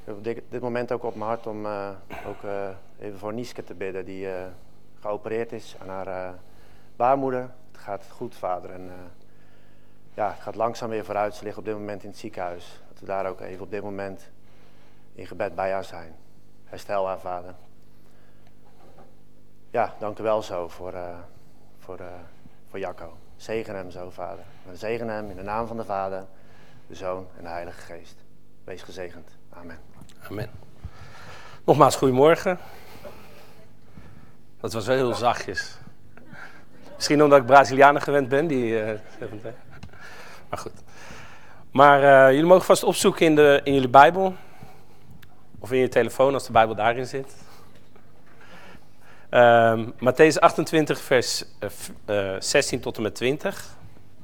Op dit moment ook op mijn hart om even voor Nieske te bidden, die geopereerd is aan haar baarmoeder. Het gaat goed, vader. En het gaat langzaam weer vooruit. Ze ligt op dit moment in het ziekenhuis. Dat we daar ook even op dit moment in gebed bij haar zijn. Herstel haar, vader. Ja, dank u wel zo voor Jacco. Zegen hem zo, vader. En zegen hem in de naam van de Vader, de Zoon en de Heilige Geest. Wees gezegend. Amen. Amen. Nogmaals, goedemorgen. Dat was wel heel zachtjes. Misschien omdat ik Brazilianen gewend ben. Maar goed. Maar jullie mogen vast opzoeken in jullie Bijbel. Of in je telefoon als de Bijbel daarin zit. Mattheüs 28 vers 16 tot en met 20.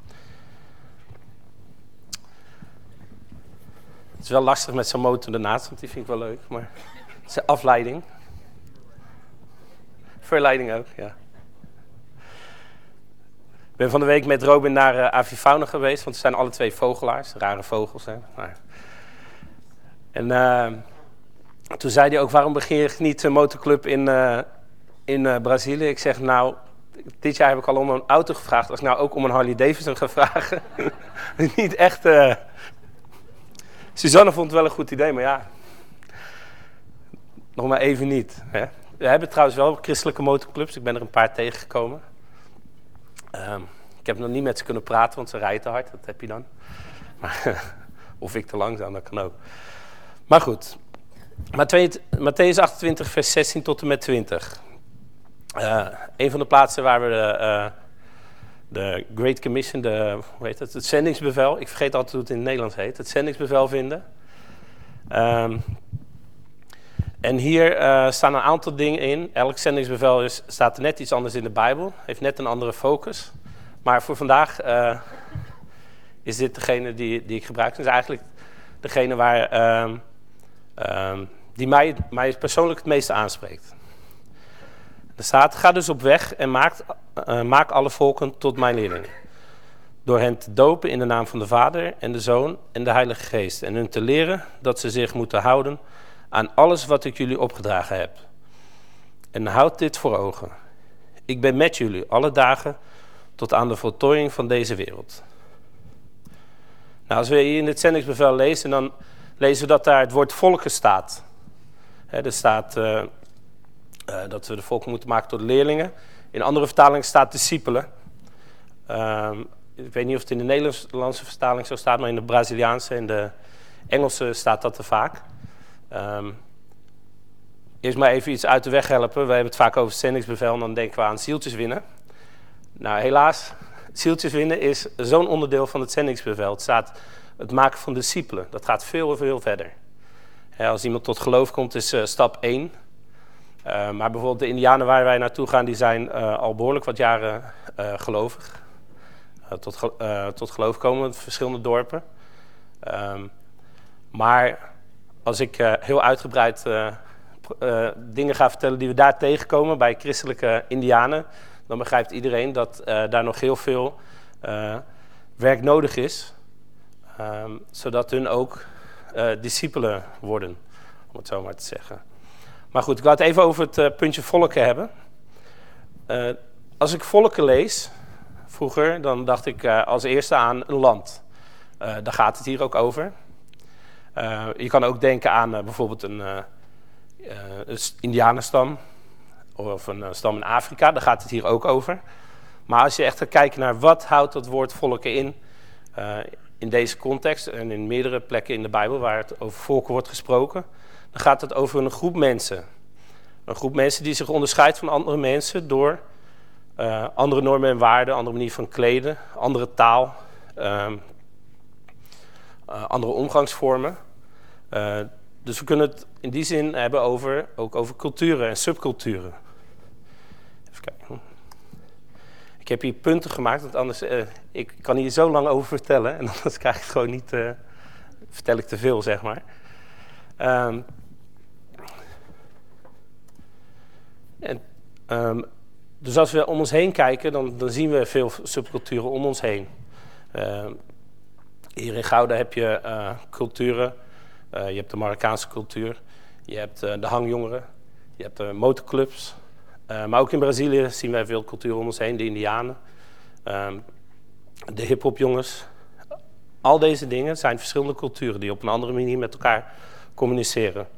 Het is wel lastig met zo'n motor ernaast, want die vind ik wel leuk. Maar het is een afleiding. Verleiding ook, ja. Ik ben van de week met Robin naar Avifauna geweest, want ze zijn alle twee vogelaars. Rare vogels, hè. Maar... En toen zei hij ook, waarom begin je niet een motorclub in Brazilië? Ik zeg, nou, dit jaar heb ik al om een auto gevraagd. Als ik nou ook om een Harley Davidson ga vragen. Niet echt... Suzanne vond het wel een goed idee, maar ja. Nog maar even niet. Hè? We hebben trouwens wel christelijke motorclubs. Ik ben er een paar tegengekomen. Ik heb nog niet met ze kunnen praten, want ze rijden te hard. Dat heb je dan. Maar, of ik te langzaam, dat kan ook. Maar goed. Mattheüs 28, vers 16 tot en met 20. Een van de plaatsen waar we de Great Commission, het zendingsbevel. Ik vergeet altijd hoe het in het Nederlands heet. Het zendingsbevel vinden. En hier staan een aantal dingen in. Elk zendingsbevel staat er net iets anders in de Bijbel. Heeft net een andere focus. Maar voor vandaag is dit degene die ik gebruik. Het is eigenlijk degene waar, die mij persoonlijk het meeste aanspreekt. Er staat, ga dus op weg en maak alle volken tot mijn leerlingen. Door hen te dopen in de naam van de Vader en de Zoon en de Heilige Geest. En hun te leren dat ze zich moeten houden aan alles wat ik jullie opgedragen heb. En houd dit voor ogen. Ik ben met jullie alle dagen tot aan de voltooiing van deze wereld. Nou, als we hier in het zendingsbevel lezen, dan lezen we dat daar het woord volken staat. Er staat dat we de volken moeten maken tot leerlingen. In andere vertalingen staat discipelen. Ik weet niet of het in de Nederlandse vertaling zo staat, maar in de Braziliaanse en de Engelse staat dat er vaak. Eerst maar even iets uit de weg helpen. We hebben het vaak over het zendingsbevel en dan denken we aan zieltjes winnen. Nou, helaas, zieltjes winnen is zo'n onderdeel van het zendingsbevel. Het staat het maken van discipelen. Dat gaat veel verder. Als iemand tot geloof komt is stap 1. Maar bijvoorbeeld de Indianen waar wij naartoe gaan, die zijn al behoorlijk wat jaren gelovig. Tot geloof komen in verschillende dorpen. Maar als ik heel uitgebreid dingen ga vertellen die we daar tegenkomen bij christelijke Indianen, dan begrijpt iedereen dat daar nog heel veel werk nodig is. Zodat hun ook discipelen worden, om het zo maar te zeggen. Maar goed, ik wil het even over het puntje volken hebben. Als ik volken lees, vroeger, dan dacht ik als eerste aan een land. Daar gaat het hier ook over. Je kan ook denken aan bijvoorbeeld een Indianenstam of een stam in Afrika. Daar gaat het hier ook over. Maar als je echt gaat kijken naar wat houdt dat woord volken in deze context en in meerdere plekken in de Bijbel waar het over volken wordt gesproken, dan gaat het over een groep mensen. Een groep mensen die zich onderscheidt van andere mensen door andere normen en waarden, andere manier van kleden, andere taal, andere omgangsvormen. Dus we kunnen het in die zin hebben ook over culturen en subculturen. Even kijken. Ik heb hier punten gemaakt, want anders ik kan hier zo lang over vertellen en anders krijg ik het gewoon niet, vertel ik te veel, zeg maar. Dus als we om ons heen kijken, dan zien we veel subculturen om ons heen. Hier in Gouda heb je culturen Je hebt de Marokkaanse cultuur. Je hebt de hangjongeren. Je hebt de motorclubs. Maar ook in Brazilië zien wij veel cultuur om ons heen. De Indianen. De hiphopjongens. Al deze dingen zijn verschillende culturen die op een andere manier met elkaar communiceren.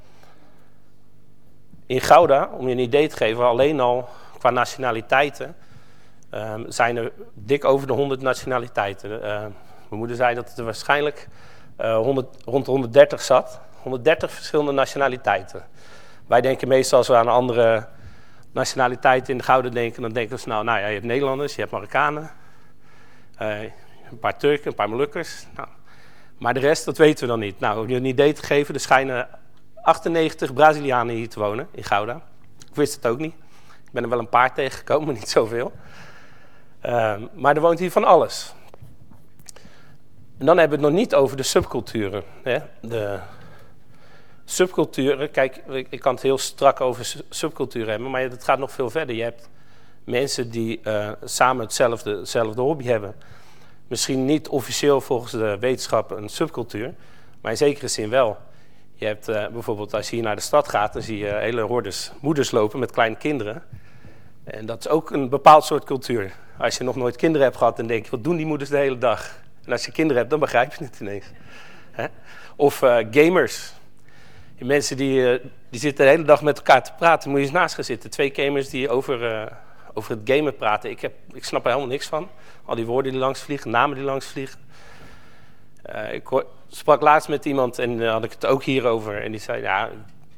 In Gouda, om je een idee te geven, alleen al qua nationaliteiten zijn er dik over de 100 nationaliteiten. Mijn moeder zei dat het er waarschijnlijk rond 130 zat. 130 verschillende nationaliteiten. Wij denken meestal als we aan andere nationaliteiten in de Gouda denken, dan denken we snel, nou ja, je hebt Nederlanders, je hebt Marokkanen, een paar Turken, een paar Molukkers. Nou, maar de rest, dat weten we dan niet. Nou, om je een idee te geven, er schijnen 98 Brazilianen hier te wonen in Gouda. Ik wist het ook niet. Ik ben er wel een paar tegengekomen, maar niet zoveel. Maar er woont hier van alles. En dan hebben we het nog niet over de subculturen. Hè? De subculturen, kijk, ik kan het heel strak over subculturen hebben, maar het gaat nog veel verder. Je hebt mensen die samen hetzelfde hobby hebben. Misschien niet officieel volgens de wetenschap een subcultuur, maar in zekere zin wel. Je hebt bijvoorbeeld, als je hier naar de stad gaat, dan zie je hele hordes moeders lopen met kleine kinderen. En dat is ook een bepaald soort cultuur. Als je nog nooit kinderen hebt gehad, dan denk je, wat doen die moeders de hele dag? En als je kinderen hebt, dan begrijp je het ineens. Hè? Of gamers. Mensen die zitten de hele dag met elkaar te praten, moet je eens naast gaan zitten. 2 gamers die over het gamen praten. Ik snap er helemaal niks van. Al die woorden die langs vliegen, namen die langs vliegen. Ik sprak laatst met iemand en had ik het ook hierover. En die zei, ja,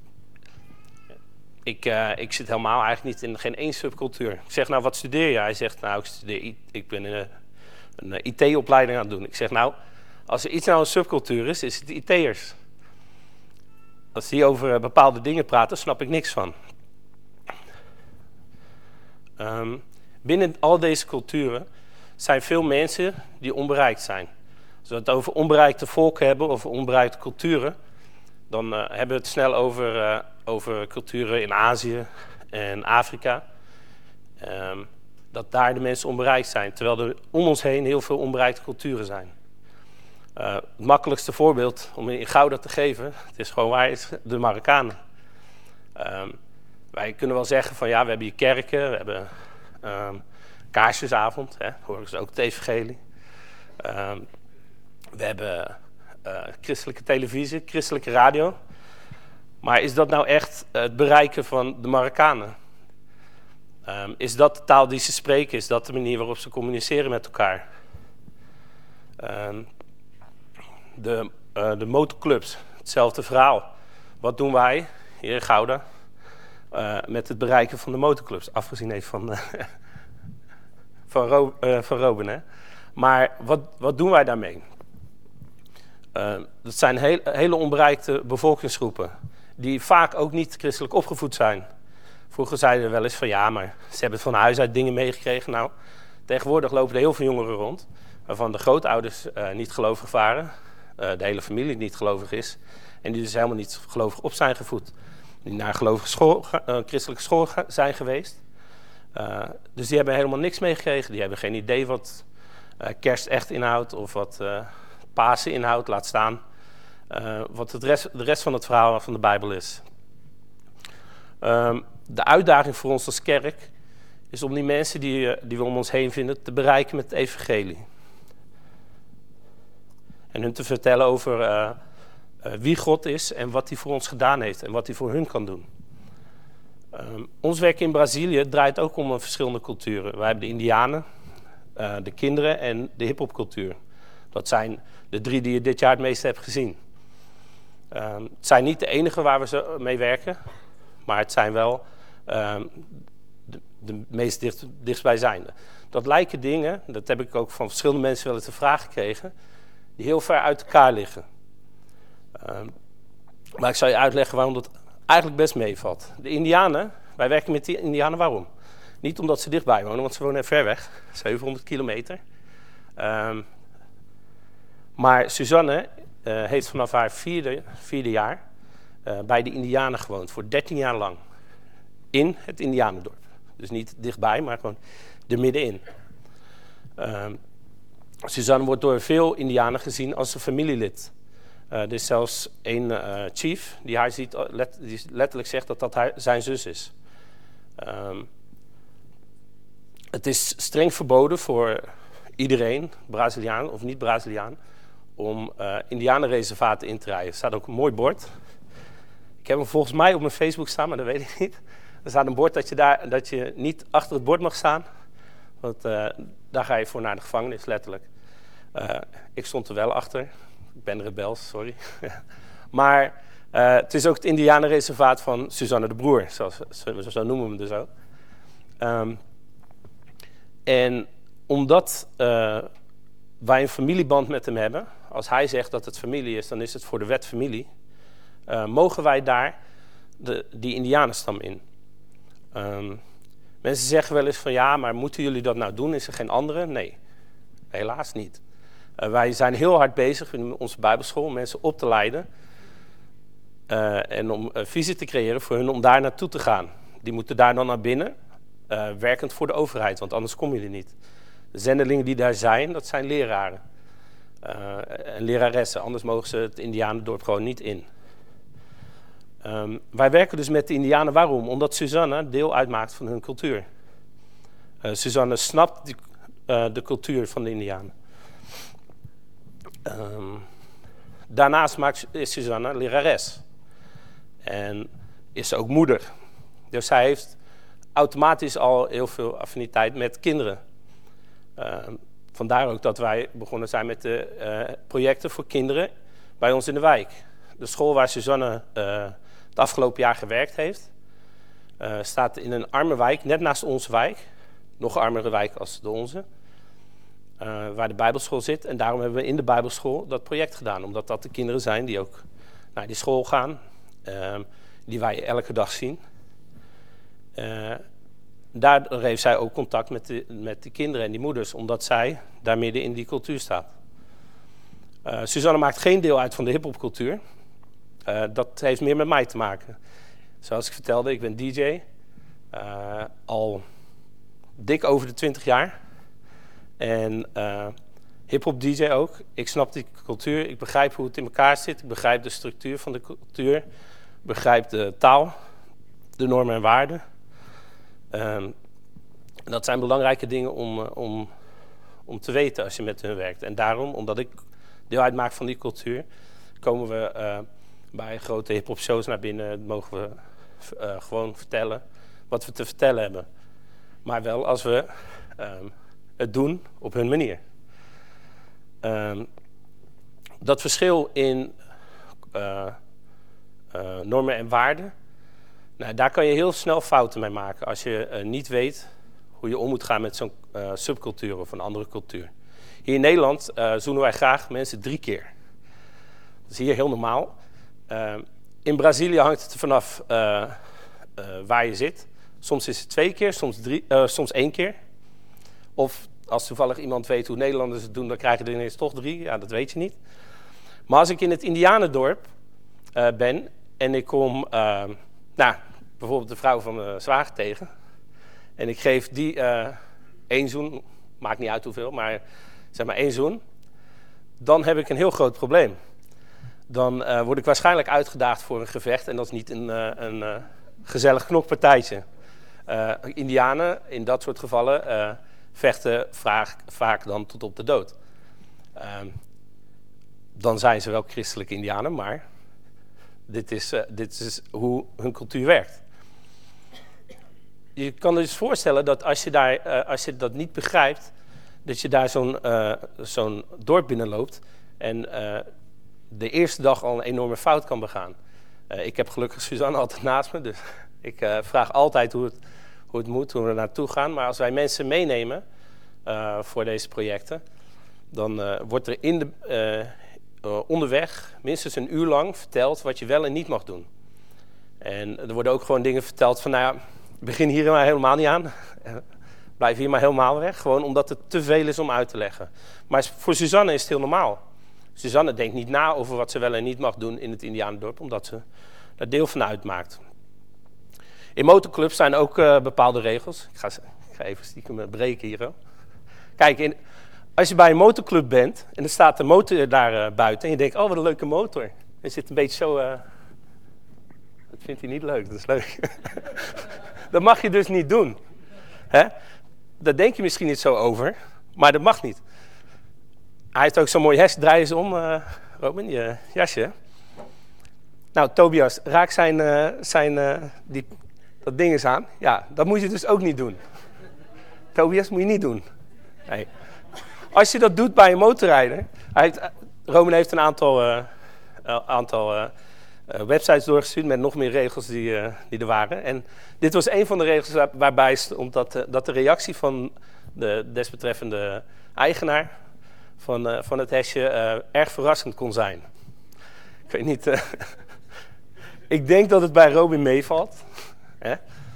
ik zit helemaal eigenlijk niet in geen één subcultuur. Ik zeg, nou, wat studeer je? Hij zegt, nou, ik ben een IT-opleiding aan het doen. Ik zeg, nou, als er iets nou een subcultuur is het IT'ers. Als die over bepaalde dingen praten, snap ik niks van. Binnen al deze culturen zijn veel mensen die onbereikt zijn. Als we het over onbereikte volken hebben of onbereikte culturen, dan hebben we het snel over culturen in Azië en Afrika. Dat daar de mensen onbereikt zijn, terwijl er om ons heen heel veel onbereikte culturen zijn. Het makkelijkste voorbeeld om in Gouda te geven, het is gewoon waar, is de Marokkanen. Wij kunnen wel zeggen van ja, we hebben hier kerken, we hebben kaarsjesavond, hè, horen ze ook het evangelie. We hebben christelijke televisie, christelijke radio. Maar is dat nou echt het bereiken van de Marokkanen? Is dat de taal die ze spreken? Is dat de manier waarop ze communiceren met elkaar? De motorclubs, hetzelfde verhaal. Wat doen wij hier in Gouda met het bereiken van de motorclubs? Afgezien even van Robin. Hè? Maar wat doen wij daarmee? Dat zijn hele onbereikte bevolkingsgroepen. Die vaak ook niet christelijk opgevoed zijn. Vroeger zeiden we wel eens van ja, maar ze hebben van huis uit dingen meegekregen. Nou, tegenwoordig lopen er heel veel jongeren rond. Waarvan de grootouders niet gelovig waren. De hele familie niet gelovig is. En die dus helemaal niet gelovig op zijn gevoed. Die naar een christelijke school zijn geweest. Dus die hebben helemaal niks meegekregen. Die hebben geen idee wat kerst echt inhoudt. Of wat Pasen inhoudt, laat staan. Wat de rest van het verhaal van de Bijbel is. De uitdaging voor ons als kerk is om die mensen die we om ons heen vinden te bereiken met het evangelie. En hun te vertellen over wie God is en wat hij voor ons gedaan heeft en wat hij voor hun kan doen. Ons werk in Brazilië draait ook om verschillende culturen. Wij hebben de Indianen, de kinderen en de hiphopcultuur. Dat zijn de 3 die je dit jaar het meeste hebt gezien. Het zijn niet de enige waar we mee werken, maar het zijn wel de meest dichtstbijzijnde. Dat lijken dingen, dat heb ik ook van verschillende mensen wel eens de vraag gekregen, die heel ver uit elkaar liggen. Maar ik zal je uitleggen waarom dat eigenlijk best meevalt. De Indianen, wij werken met die Indianen, waarom? Niet omdat ze dichtbij wonen, want ze wonen ver weg, 700 kilometer. Maar Suzanne heeft vanaf haar vierde jaar bij de Indianen gewoond, voor 13 jaar lang. In het Indianendorp. Dus niet dichtbij, maar gewoon er middenin. Suzanne wordt door veel Indianen gezien als een familielid. Er is zelfs één chief die haar ziet, die letterlijk zegt dat dat zijn zus is. Het is streng verboden voor iedereen, Braziliaan of niet Braziliaan, om indianenreservaten in te rijden. Er staat ook een mooi bord. Ik heb hem volgens mij op mijn Facebook staan, maar dat weet ik niet. Er staat een bord dat je niet achter het bord mag staan. Want daar ga je voor naar de gevangenis, letterlijk. Ik stond er wel achter. Ik ben rebels, sorry. Maar het is ook het indianenreservaat van Suzanne de Broer. Zo noemen we hem dus ook. En omdat wij een familieband met hem hebben, als hij zegt dat het familie is, dan is het voor de wet familie, mogen wij daar die indianenstam in. Mensen zeggen wel eens van ja, maar moeten jullie dat nou doen? Is er geen andere? Nee, helaas niet. Wij zijn heel hard bezig in onze Bijbelschool om mensen op te leiden en om visie te creëren voor hun om daar naartoe te gaan. Die moeten daar dan naar binnen, werkend voor de overheid, want anders kom je er niet. De zendelingen die daar zijn, dat zijn leraren en leraressen, anders mogen ze het indianendorp gewoon niet in. Wij werken dus met de indianen. Waarom? Omdat Suzanne deel uitmaakt van hun cultuur. Suzanne snapt de cultuur van de indianen. Daarnaast is Suzanne lerares. En is ze ook moeder. Dus zij heeft automatisch al heel veel affiniteit met kinderen. Vandaar ook dat wij begonnen zijn met de projecten voor kinderen bij ons in de wijk. De school waar Suzanne het afgelopen jaar gewerkt heeft, staat in een arme wijk, net naast onze wijk. Nog armere wijk als de onze. Waar de Bijbelschool zit. En daarom hebben we in de Bijbelschool dat project gedaan. Omdat dat de kinderen zijn die ook naar die school gaan. Die wij elke dag zien. Daardoor heeft zij ook contact met de kinderen en die moeders. Omdat zij daar midden in die cultuur staat. Suzanne maakt geen deel uit van de hiphopcultuur. Dat heeft meer met mij te maken. Zoals ik vertelde, ik ben DJ. Al dik over de 20 jaar. En hip-hop DJ ook. Ik snap die cultuur. Ik begrijp hoe het in elkaar zit. Ik begrijp de structuur van de cultuur. Ik begrijp de taal. De normen en waarden. Dat zijn belangrijke dingen om te weten als je met hun werkt. En daarom, omdat ik deel uitmaak van die cultuur, komen we bij grote hip-hop shows naar binnen. Mogen we gewoon vertellen wat we te vertellen hebben. Maar wel als we het doen op hun manier. Dat verschil in normen en waarden, nou, daar kan je heel snel fouten mee maken als je niet weet hoe je om moet gaan met zo'n subcultuur of een andere cultuur. Hier in Nederland zoenen wij graag mensen 3 keer. Dat is hier heel normaal. In Brazilië hangt het er vanaf waar je zit. Soms is het 2 keer, soms 1 keer. Of als toevallig iemand weet hoe Nederlanders het doen, dan krijg je er ineens toch 3. Ja, dat weet je niet. Maar als ik in het Indianendorp ben en ik kom bijvoorbeeld de vrouw van mijn zwager tegen en ik geef die 1 zoen, maakt niet uit hoeveel, maar zeg maar 1 zoen, dan heb ik een heel groot probleem. Dan word ik waarschijnlijk uitgedaagd voor een gevecht en dat is niet een gezellig knokpartijtje. Indianen in dat soort gevallen vechten vaak dan tot op de dood. Dan zijn ze wel christelijke indianen, maar dit is hoe hun cultuur werkt. Je kan je dus voorstellen dat als je dat niet begrijpt, dat je daar zo'n dorp binnenloopt en de eerste dag al een enorme fout kan begaan. Ik heb gelukkig Suzanne altijd naast me, dus ik vraag altijd hoe het moet, hoe we er naartoe gaan. Maar als wij mensen meenemen voor deze projecten, dan wordt er onderweg minstens 1 uur lang verteld wat je wel en niet mag doen. En er worden ook gewoon dingen verteld van, nou ja, begin hier maar helemaal niet aan. Blijf hier maar helemaal weg. Gewoon omdat het te veel is om uit te leggen. Maar voor Suzanne is het heel normaal. Suzanne denkt niet na over wat ze wel en niet mag doen in het Indianendorp, omdat ze daar deel van uitmaakt. In motorclubs zijn ook bepaalde regels. Ik ga even stiekem breken hier. Kijk, Als je bij een motorclub bent en er staat een motor daar buiten en je denkt, oh wat een leuke motor. En je zit een beetje zo, dat vindt hij niet leuk, dat is leuk. Dat mag je dus niet doen. Hè? Daar denk je misschien niet zo over, maar dat mag niet. Hij heeft ook zo'n mooi hesje, draai eens om, Robin, je jasje. Nou, Tobias, raak dat ding eens aan. Ja, dat moet je dus ook niet doen. Tobias, moet je niet doen. Nee. Als je dat doet bij een motorrijder... Robin heeft een aantal websites doorgestuurd met nog meer regels die er waren. En dit was een van de regels waarbij stond dat de reactie van de desbetreffende eigenaar van het hesje erg verrassend kon zijn. Ik weet niet... Ik denk dat het bij Robin meevalt. Hè?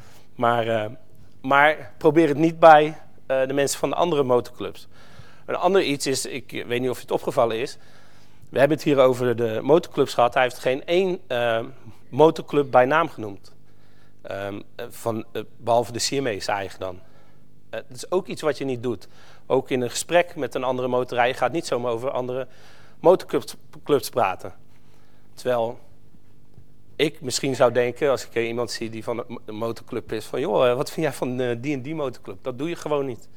Maar probeer het niet bij de mensen van de andere motorclubs. Een ander iets is, ik weet niet of het opgevallen is. We hebben het hier over de motorclubs gehad. Hij heeft geen één motorclub bij naam genoemd. Behalve de CMA's eigen dan. Dat is ook iets wat je niet doet. Ook in een gesprek met een andere motorrijder. Je gaat niet zomaar over andere motorclubs praten. Terwijl ik misschien zou denken, als ik iemand zie die van een motorclub is, van joh, wat vind jij van die en die motorclub? Dat doe je gewoon niet.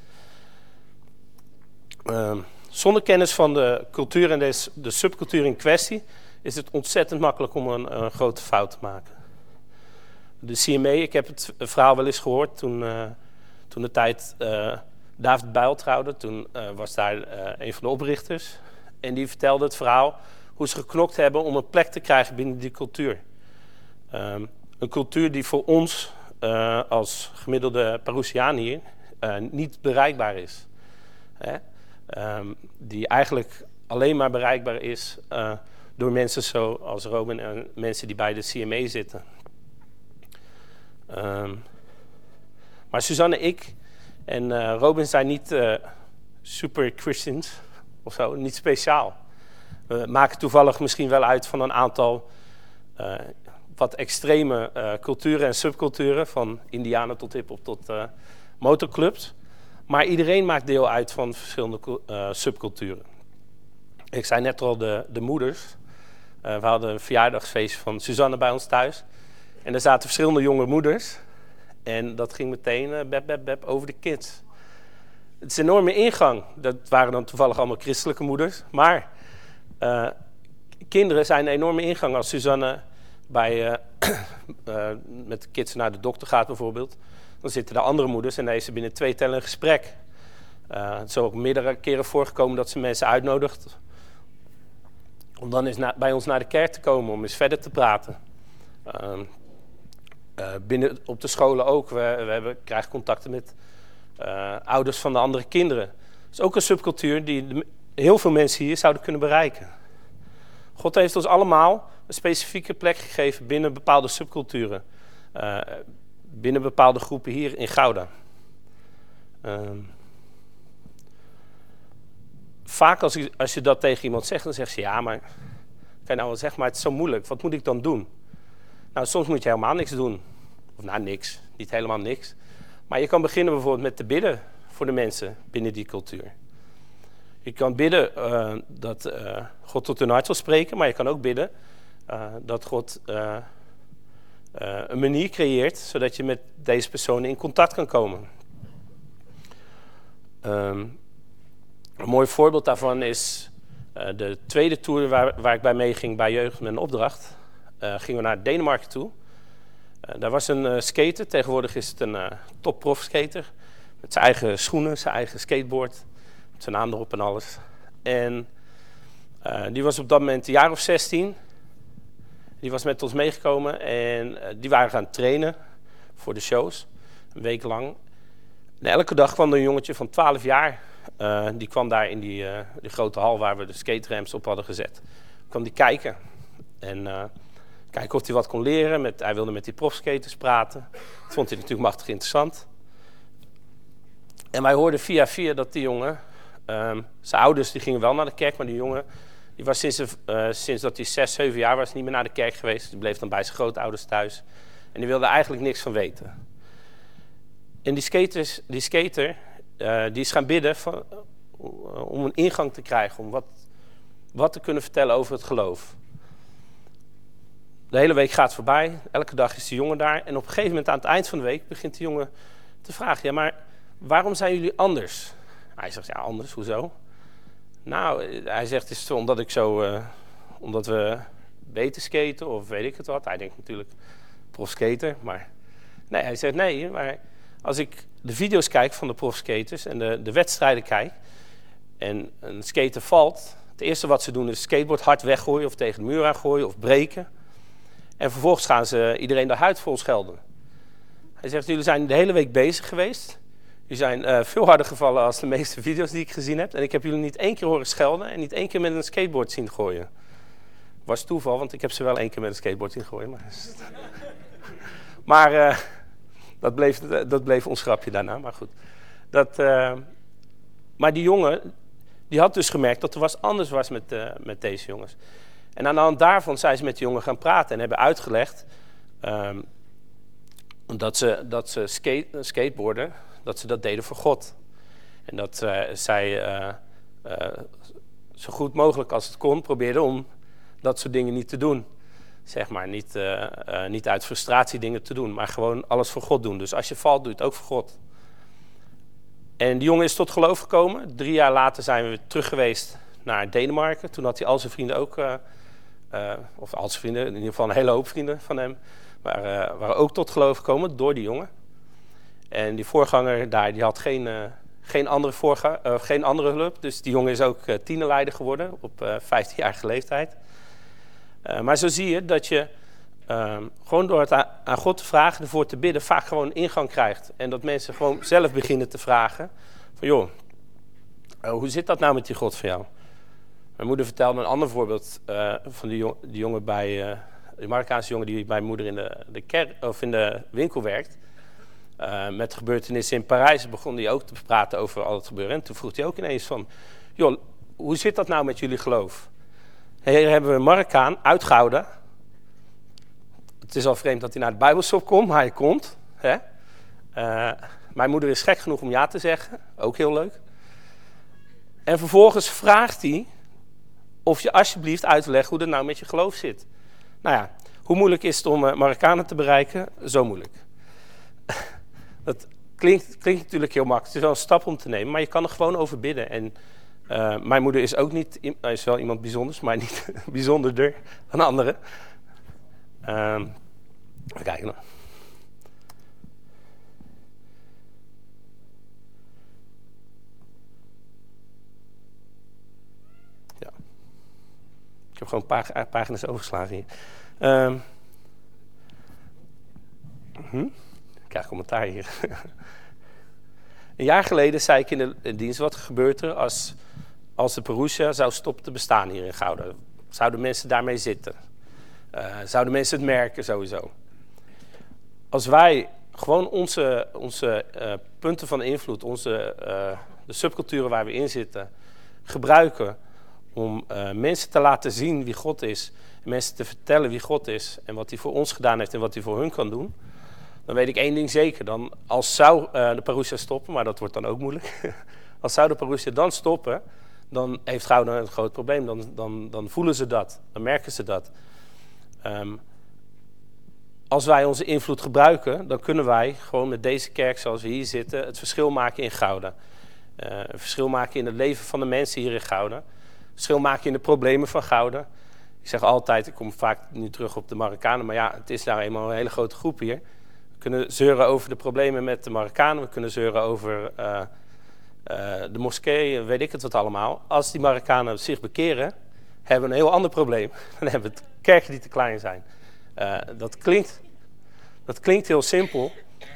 Zonder kennis van de cultuur en de subcultuur in kwestie is het ontzettend makkelijk om een grote fout te maken. De CMA, ik heb het verhaal wel eens gehoord toen de tijd David Bijl trouwde. Toen was daar een van de oprichters. En die vertelde het verhaal hoe ze geknokt hebben om een plek te krijgen binnen die cultuur. Een cultuur die voor ons als gemiddelde Parousiaan hier niet bereikbaar is. Hè? Die eigenlijk alleen maar bereikbaar is door mensen zoals Robin en mensen die bij de CMA zitten. Maar Suzanne, ik en Robin zijn niet super Christians of zo, niet speciaal. We maken toevallig misschien wel uit van een aantal wat extreme culturen en subculturen, van indianen tot hiphop tot motorclubs. Maar iedereen maakt deel uit van verschillende subculturen. Ik zei net al de moeders. We hadden een verjaardagsfeest van Suzanne bij ons thuis. En er zaten verschillende jonge moeders. En dat ging meteen bep over de kids. Het is een enorme ingang. Dat waren dan toevallig allemaal christelijke moeders. Maar kinderen zijn een enorme ingang. Als Suzanne met de kids naar de dokter gaat bijvoorbeeld, dan zitten de andere moeders en dan is ze binnen 2 tellen een gesprek. Het is ook meerdere keren voorgekomen dat ze mensen uitnodigt om dan eens bij ons naar de kerk te komen, om eens verder te praten. Binnen op de scholen ook. We krijgen contacten met ouders van de andere kinderen. Dat is ook een subcultuur die heel veel mensen hier zouden kunnen bereiken. God heeft ons allemaal een specifieke plek gegeven binnen bepaalde subculturen. Binnen bepaalde groepen hier in Gouda. Vaak als je dat tegen iemand zegt, dan zegt ze, ja, maar kan je nou wel zeggen, maar het is zo moeilijk. Wat moet ik dan doen? Nou, soms moet je helemaal niks doen. Of nou, niks. Niet helemaal niks. Maar je kan beginnen bijvoorbeeld met te bidden voor de mensen binnen die cultuur. Je kan bidden dat God tot hun hart zal spreken, maar je kan ook bidden dat God een manier creëert zodat je met deze personen in contact kan komen. Een mooi voorbeeld daarvan is de tweede tour waar ik bij meeging bij Jeugd met een Opdracht. Gingen we naar Denemarken toe. Daar was een skater, tegenwoordig is het een topprofskater. Met zijn eigen schoenen, zijn eigen skateboard, met zijn naam erop en alles. En die was op dat moment een jaar of 16. Die was met ons meegekomen en die waren gaan trainen voor de shows, een week lang. En elke dag kwam er een jongetje van 12 jaar, die kwam daar in die grote hal waar we de skateramps op hadden gezet. Kwam die kijken en kijken of hij wat kon leren. Hij wilde met die profskaters praten. Dat vond hij natuurlijk machtig interessant. En wij hoorden via dat die jongen, zijn ouders die gingen wel naar de kerk, maar die jongen die was sinds dat hij 6, 7 jaar was niet meer naar de kerk geweest. Die bleef dan bij zijn grootouders thuis. En die wilde eigenlijk niks van weten. En die skater die is gaan bidden van, om een ingang te krijgen, om wat te kunnen vertellen over het geloof. De hele week gaat voorbij, elke dag is de jongen daar. En op een gegeven moment aan het eind van de week begint de jongen te vragen, ja, maar waarom zijn jullie anders? Hij zegt, ja, anders, hoezo? Nou, hij zegt, is het omdat we beter skaten of weet ik het wat. Hij denkt natuurlijk profskater, maar nee, hij zegt nee, maar als ik de video's kijk van de profskaters en de wedstrijden kijk en een skater valt, het eerste wat ze doen is het skateboard hard weggooien of tegen de muur aangooien of breken. En vervolgens gaan ze iedereen de huid vol schelden. Hij zegt, jullie zijn de hele week bezig geweest. Jullie zijn veel harder gevallen als de meeste video's die ik gezien heb. En ik heb jullie niet 1 keer horen schelden en niet 1 keer met een skateboard zien gooien. Was toeval, want ik heb ze wel 1 keer met een skateboard zien gooien. Maar dat bleef ons grapje daarna, maar goed. Maar die jongen, die had dus gemerkt dat er anders was met deze jongens. En aan de hand daarvan zijn ze met die jongen gaan praten en hebben uitgelegd dat ze skateboarden, dat ze dat deden voor God. En dat zij zo goed mogelijk als het kon probeerden om dat soort dingen niet te doen. Zeg maar, niet uit frustratie dingen te doen, maar gewoon alles voor God doen. Dus als je valt, doe je het ook voor God. En die jongen is tot geloof gekomen. 3 jaar later zijn we weer terug geweest naar Denemarken. Toen had hij al zijn vrienden ook, of al zijn vrienden, in ieder geval een hele hoop vrienden van hem, waren ook tot geloof gekomen door die jongen. En die voorganger daar, die had geen andere hulp. Dus die jongen is ook tienerleider geworden op 15-jarige leeftijd. Maar zo zie je dat je gewoon door het aan God te vragen, ervoor te bidden, vaak gewoon een ingang krijgt. En dat mensen gewoon zelf beginnen te vragen van joh, hoe zit dat nou met die God van jou? Mijn moeder vertelde een ander voorbeeld van die jongen de Marokkaanse jongen die bij mijn moeder in de winkel werkt. Met gebeurtenissen in Parijs begon hij ook te praten over al het gebeuren. En toen vroeg hij ook ineens van, joh, hoe zit dat nou met jullie geloof? Hier hebben we een Marokkaan uitgehouden. Het is al vreemd dat hij naar de Bijbelshop komt, maar hij komt. Hè? Mijn moeder is gek genoeg om ja te zeggen. Ook heel leuk. En vervolgens vraagt hij of je alsjeblieft uit te leggen hoe het nou met je geloof zit. Nou ja, hoe moeilijk is het om Marokkanen te bereiken? Zo moeilijk. Dat klinkt natuurlijk heel makkelijk. Het is wel een stap om te nemen, maar je kan er gewoon over bidden. En mijn moeder is ook niet, hij is wel iemand bijzonders, maar niet bijzonderder dan anderen. Even kijken nog. Ja. Ik heb gewoon een paar pagina's overgeslagen hier. Ik krijg commentaar hier. Een jaar geleden zei ik in de dienst, wat gebeurt er als de Parousia zou stoppen te bestaan hier in Gouda? Zouden mensen daarmee zitten? Zouden mensen het merken sowieso? Als wij gewoon onze punten van invloed, de subculturen waar we in zitten, gebruiken om mensen te laten zien wie God is, en mensen te vertellen wie God is en wat hij voor ons gedaan heeft en wat hij voor hun kan doen, dan weet ik 1 ding zeker. Dan, als zou de Parousia stoppen, maar dat wordt dan ook moeilijk. Als zou de Parousia dan stoppen, dan heeft Gouda een groot probleem. Dan voelen ze dat, dan merken ze dat. Als wij onze invloed gebruiken, dan kunnen wij gewoon met deze kerk zoals we hier zitten het verschil maken in Gouda. Een verschil maken in het leven van de mensen hier in Gouda. Een verschil maken in de problemen van Gouda. Ik zeg altijd, ik kom vaak nu terug op de Marokkanen, maar ja, het is nou eenmaal een hele grote groep hier. We kunnen zeuren over de problemen met de Marokkanen, we kunnen zeuren over de moskee, weet ik het wat allemaal. Als die Marokkanen zich bekeren, hebben we een heel ander probleem. Dan hebben we kerken die te klein zijn. Dat klinkt heel simpel.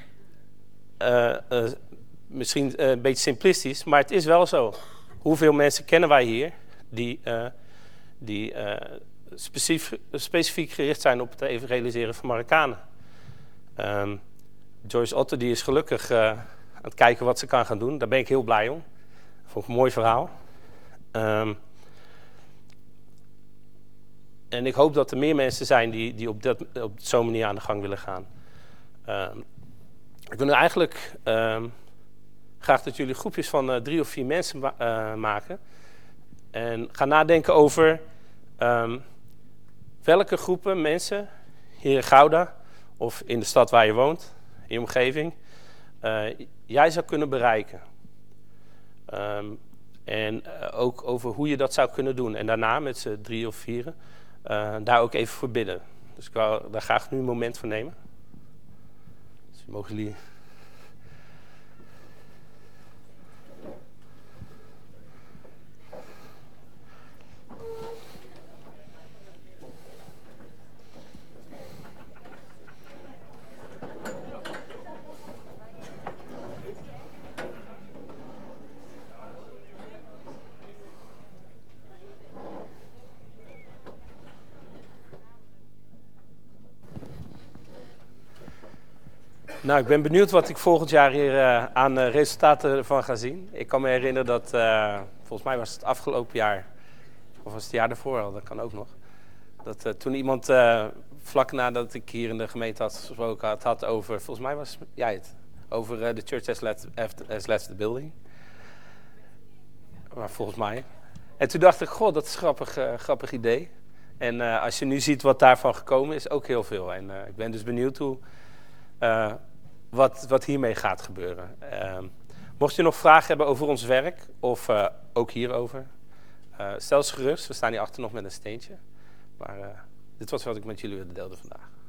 Misschien een beetje simplistisch, maar het is wel zo. Hoeveel mensen kennen wij hier die specifiek gericht zijn op het evangeliseren van Marokkanen? Joyce Otter die is gelukkig aan het kijken wat ze kan gaan doen. Daar ben ik heel blij om. Dat vond ik een mooi verhaal. En ik hoop dat er meer mensen zijn die op zo'n manier aan de gang willen gaan. We kunnen eigenlijk graag dat jullie groepjes van 3 of 4 mensen maken. En ga nadenken over welke groepen mensen hier in Gouda of in de stad waar je woont, in je omgeving, jij zou kunnen bereiken. En ook over hoe je dat zou kunnen doen. En daarna met z'n 3 of 4 daar ook even voor bidden. Dus ik wil daar graag nu een moment voor nemen. Dus mogen jullie... Nou, ik ben benieuwd wat ik volgend jaar hier aan resultaten ervan ga zien. Ik kan me herinneren dat, volgens mij was het afgelopen jaar, of was het jaar daarvoor al, dat kan ook nog. Dat toen iemand vlak nadat ik hier in de gemeente had gesproken had over, volgens mij was jij het, over the church has left the building. Maar volgens mij. En toen dacht ik, god, dat is een grappig idee. En als je nu ziet wat daarvan gekomen is, ook heel veel. En ik ben dus benieuwd hoe... Wat hiermee gaat gebeuren. Mocht je nog vragen hebben over ons werk of ook hierover, stel ze gerust. We staan hier achter nog met een steentje. Maar dit was wat ik met jullie wilde delen vandaag.